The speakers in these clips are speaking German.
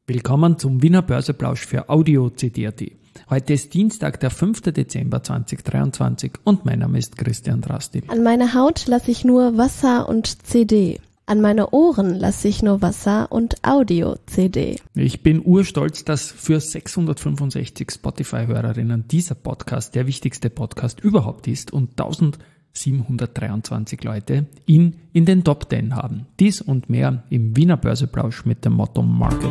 Willkommen zum Wiener Börseplausch für Audio CD.at. Heute ist Dienstag, der 5. Dezember 2023 und mein Name ist Christian Drastil. An meine Haut lasse ich nur Wasser und CD. An meine Ohren lasse ich nur Wasser und Audio-CD. Ich bin urstolz, dass für 665 Spotify-Hörerinnen dieser Podcast der wichtigste Podcast überhaupt ist und 1723 Leute ihn in den Top 10 haben. Dies und mehr im Wiener Börseplausch mit dem Motto Market.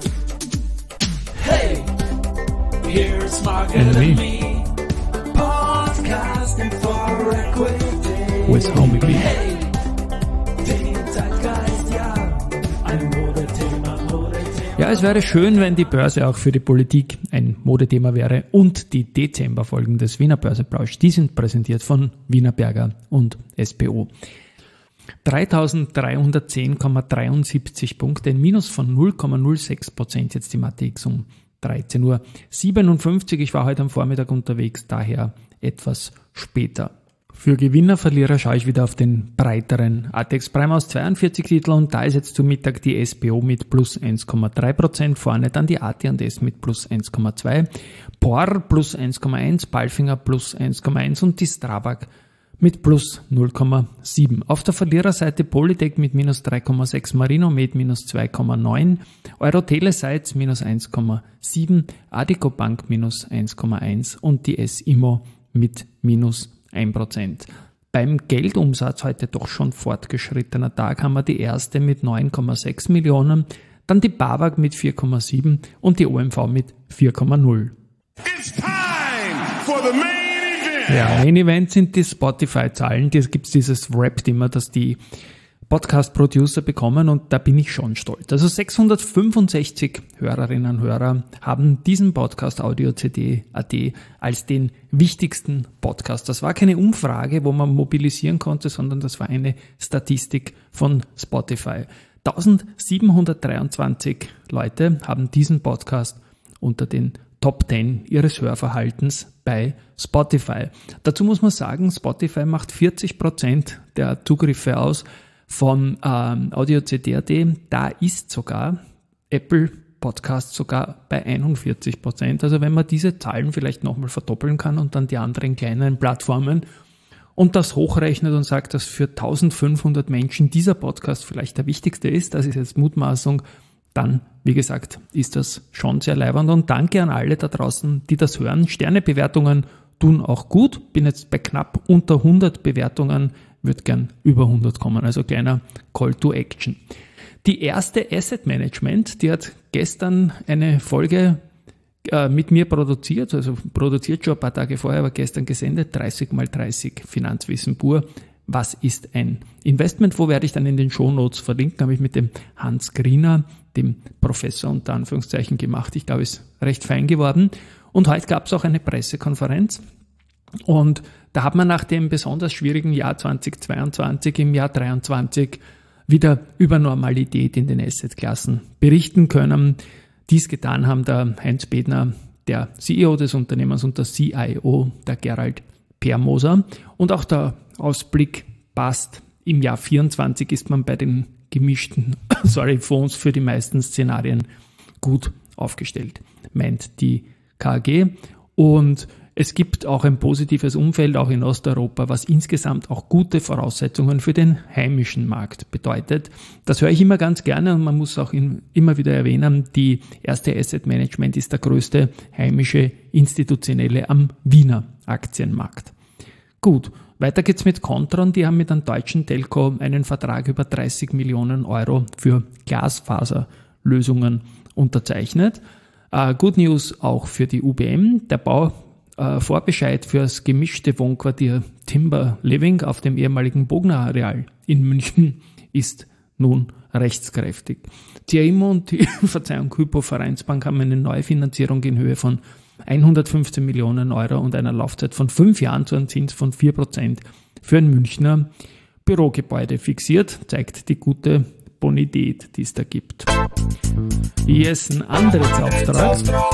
Hey, here's Market and me, podcasting for equity. With Homie B. Hey, den Zeitgeist, ja, ein Modethema. Ja, es wäre schön, wenn die Börse auch für die Politik ein Modethema wäre und die Dezemberfolgen des Wiener Börseplausch, die sind präsentiert von Wienerberger und SBO. 3.310,73 Punkte, ein Minus von 0,06%, jetzt die Mathe-X um 13.57 Uhr. Ich war heute am Vormittag unterwegs, daher etwas später. Für Gewinner, Verlierer schaue ich wieder auf den breiteren ATX Prime aus 42 Titel und da ist jetzt zu Mittag die SBO mit plus 1,3% vorne, dann die AT&S mit plus 1,2%, POR plus 1,1%, Palfinger plus 1,1% und die Strabag mit plus 0,7. Auf der Verliererseite Polytech mit minus 3,6, Marinomed minus 2,9, Eurotelesytes minus 1,7, Addiko Bank minus 1,1 und die S-Immo mit minus 1%. Beim Geldumsatz heute doch schon fortgeschrittener Tag haben wir die erste mit 9,6 Millionen, dann die BAWAG mit 4,7 und die OMV mit 4,0. It's time for the main event. Ja, Main Event sind die Spotify-Zahlen. Es gibt dieses Wrapped immer, dass die Podcast-Producer bekommen und da bin ich schon stolz. Also 665 Hörerinnen und Hörer haben diesen Podcast Audio CD.at als den wichtigsten Podcast. Das war keine Umfrage, wo man mobilisieren konnte, sondern das war eine Statistik von Spotify. 1723 Leute haben diesen Podcast unter den Top 10 ihres Hörverhaltens bei Spotify. Dazu muss man sagen, Spotify macht 40% der Zugriffe aus von Audio CD.at. Da ist sogar Apple Podcast sogar bei 41%. Also wenn man diese Zahlen vielleicht nochmal verdoppeln kann und dann die anderen kleinen Plattformen und das hochrechnet und sagt, dass für 1500 Menschen dieser Podcast vielleicht der wichtigste ist, das ist jetzt Mutmaßung, dann, wie gesagt, ist das schon sehr leibernd. Und danke an alle da draußen, die das hören. Sternebewertungen tun auch gut. Bin jetzt bei knapp unter 100 Bewertungen, würde gern über 100 kommen. Also kleiner Call to Action. Die erste Asset Management, die hat gestern eine Folge mit mir produziert, also produziert schon ein paar Tage vorher, aber gestern gesendet, 30x30 Finanzwissen pur. Was ist ein Investmentfonds? Werde ich dann in den Shownotes verlinken, habe ich mit dem Hans Griner, dem Professor unter Anführungszeichen gemacht. Ich glaube, ist recht fein geworden. Und heute gab es auch eine Pressekonferenz. Und da hat man nach dem besonders schwierigen Jahr 2022 im Jahr 2023 wieder über Normalität in den Assetklassen berichten können. Dies getan haben der Heinz Bedner, der CEO des Unternehmens und der CIO, der Gerald Permoser. Und auch der Ausblick passt. Im Jahr 24 ist man bei den gemischten Fonds für die meisten Szenarien gut aufgestellt, meint die KAG. Und es gibt auch ein positives Umfeld, auch in Osteuropa, was insgesamt auch gute Voraussetzungen für den heimischen Markt bedeutet. Das höre ich immer ganz gerne und man muss auch immer wieder erwähnen, die erste Asset Management ist der größte heimische institutionelle am Wiener Aktienmarkt. Gut, weiter geht's mit Kontron. Die haben mit einem deutschen Telco einen Vertrag über 30 Millionen Euro für Glasfaserlösungen unterzeichnet. Good News auch für die UBM. Der Bauvorbescheid für das gemischte Wohnquartier Timber Living auf dem ehemaligen Bogner Areal in München ist nun rechtskräftig. CIMO und die Hypo Vereinsbank haben eine Neufinanzierung in Höhe von 115 Millionen Euro und einer Laufzeit von 5 Jahren zu einem Zins von 4% für ein Münchner Bürogebäude fixiert, zeigt die gute Bonität, die es da gibt. Yes, ein anderes Auftrag.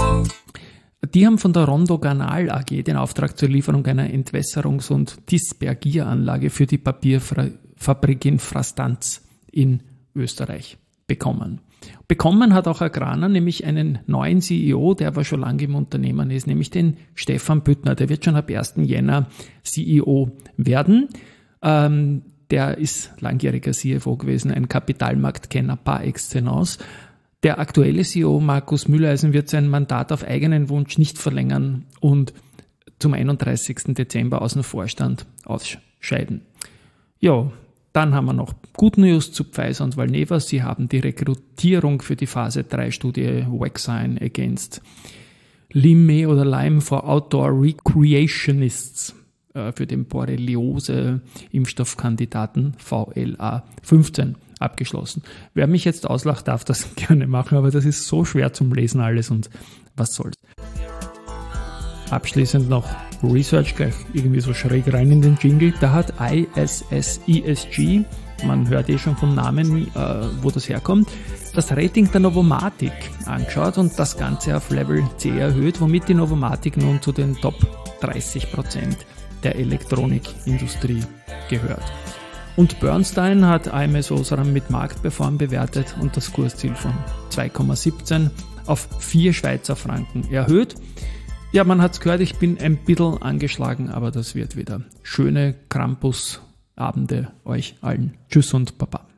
Die haben von der Rondo Ganal AG den Auftrag zur Lieferung einer Entwässerungs- und Dispergieranlage für die Papierfabrik in Frastanz in Österreich bekommen. Bekommen hat auch Agrana nämlich einen neuen CEO, der aber schon lange im Unternehmen ist, nämlich den Stefan Büttner. Der wird schon ab 1. Jänner CEO werden. Der ist langjähriger CFO gewesen, ein Kapitalmarktkenner par excellence. Der aktuelle CEO Markus Mülleisen wird sein Mandat auf eigenen Wunsch nicht verlängern und zum 31. Dezember aus dem Vorstand ausscheiden. Ja, dann haben wir noch Good News zu Pfizer und Valneva. Sie haben die Rekrutierung für die Phase 3 Studie Vaccine against Lyme oder Lyme for Outdoor Recreationists für den Borreliose-Impfstoffkandidaten VLA15 abgeschlossen. Wer mich jetzt auslacht, darf das gerne machen, aber das ist so schwer zum Lesen alles und was soll's. Abschließend noch Research, gleich irgendwie so schräg rein in den Jingle. Da hat ISS ESG, man hört schon vom Namen, wo das herkommt, das Rating der Novomatic angeschaut und das Ganze auf Level C erhöht, womit die Novomatic nun zu den Top 30% der Elektronikindustrie gehört. Und Bernstein hat AMS Osram mit Marktperform bewertet und das Kursziel von 2,17 auf 4 Schweizer Franken erhöht. Ja, man hat's gehört, ich bin ein bisschen angeschlagen, aber das wird wieder. Schöne Krampusabende euch allen. Tschüss und Baba.